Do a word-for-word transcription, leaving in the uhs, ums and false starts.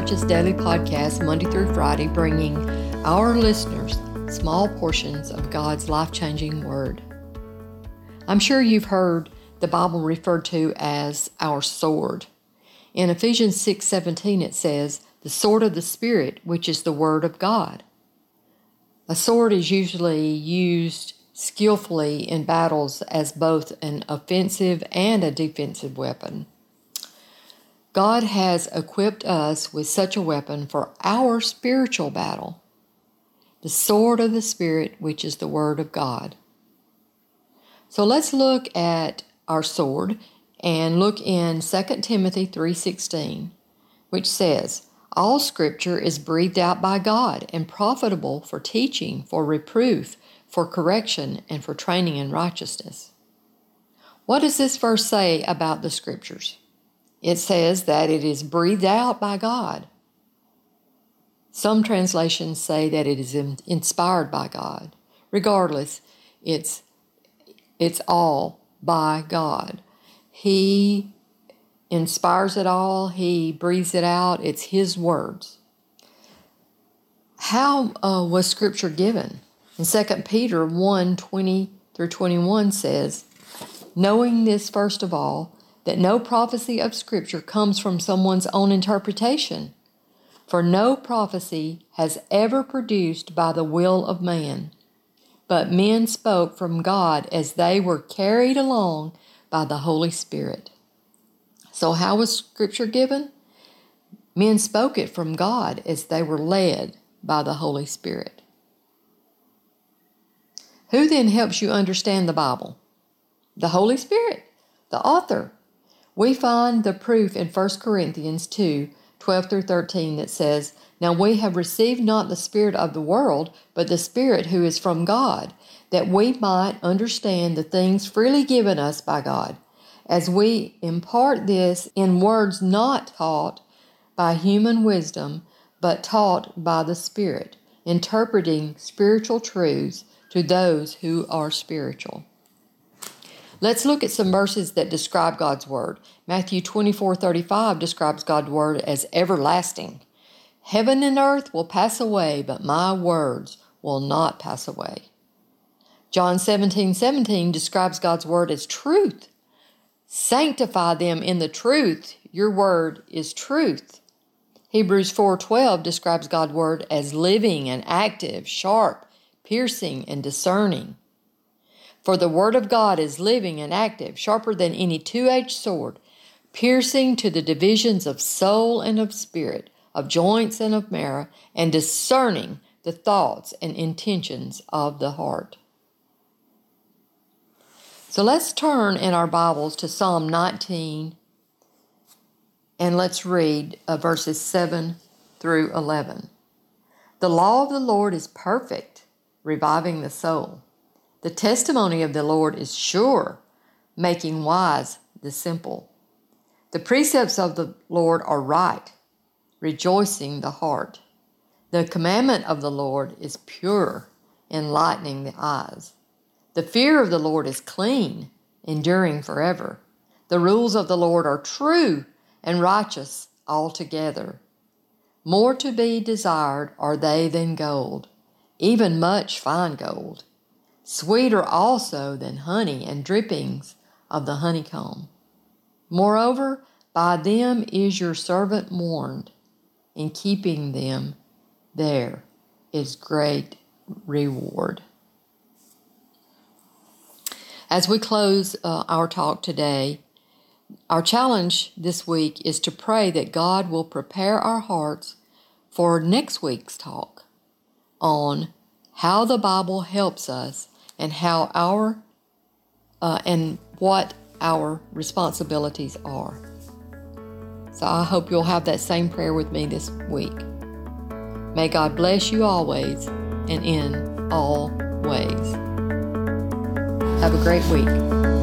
Church's daily podcast Monday through Friday, bringing our listeners small portions of God's life-changing Word. I'm sure you've heard the Bible referred to as our sword. In Ephesians six seventeen it says, the sword of the Spirit, which is the Word of God. A sword is usually used skillfully in battles as both an offensive and a defensive weapon. God has equipped us with such a weapon for our spiritual battle, the sword of the Spirit, which is the Word of God. So let's look at our sword and look in Second Timothy three sixteen, which says, all Scripture is breathed out by God and profitable for teaching, for reproof, for correction, and for training in righteousness. What does this verse say about the Scriptures? It says that it is breathed out by God. Some translations say that it is inspired by God. Regardless, it's, it's all by God. He inspires it all. He breathes it out. It's His words. How uh, was Scripture given? In Second Peter one twenty through twenty-one says, knowing this first of all, that no prophecy of Scripture comes from someone's own interpretation. For no prophecy has ever produced by the will of man, but men spoke from God as they were carried along by the Holy Spirit. So how was Scripture given? Men spoke it from God as they were led by the Holy Spirit. Who then helps you understand the Bible? The Holy Spirit, the author. We find the proof in First Corinthians two twelve through thirteen that says, now we have received not the spirit of the world, but the Spirit who is from God, that we might understand the things freely given us by God, as we impart this in words not taught by human wisdom, but taught by the Spirit, interpreting spiritual truths to those who are spiritual. Let's look at some verses that describe God's Word. Matthew twenty-four thirty-five describes God's Word as everlasting. Heaven and earth will pass away, but my words will not pass away. John seventeen seventeen describes God's Word as truth. Sanctify them in the truth. Your word is truth. Hebrews four twelve describes God's Word as living and active, sharp, piercing, and discerning. For the Word of God is living and active, sharper than any two-edged sword, piercing to the divisions of soul and of spirit, of joints and of marrow, and discerning the thoughts and intentions of the heart. So let's turn in our Bibles to Psalm nineteen, and let's read uh, verses seven through eleven. The law of the Lord is perfect, reviving the soul. The testimony of the Lord is sure, making wise the simple. The precepts of the Lord are right, rejoicing the heart. The commandment of the Lord is pure, enlightening the eyes. The fear of the Lord is clean, enduring forever. The rules of the Lord are true and righteous altogether. More to be desired are they than gold, even much fine gold. Sweeter also than honey and drippings of the honeycomb. Moreover, by them is your servant warned. In keeping them, there is great reward. As we close uh, our talk today, our challenge this week is to pray that God will prepare our hearts for next week's talk on how the Bible helps us and how our uh, and what our responsibilities are. So I hope you'll have that same prayer with me this week. May God bless you always and in all ways. Have a great week.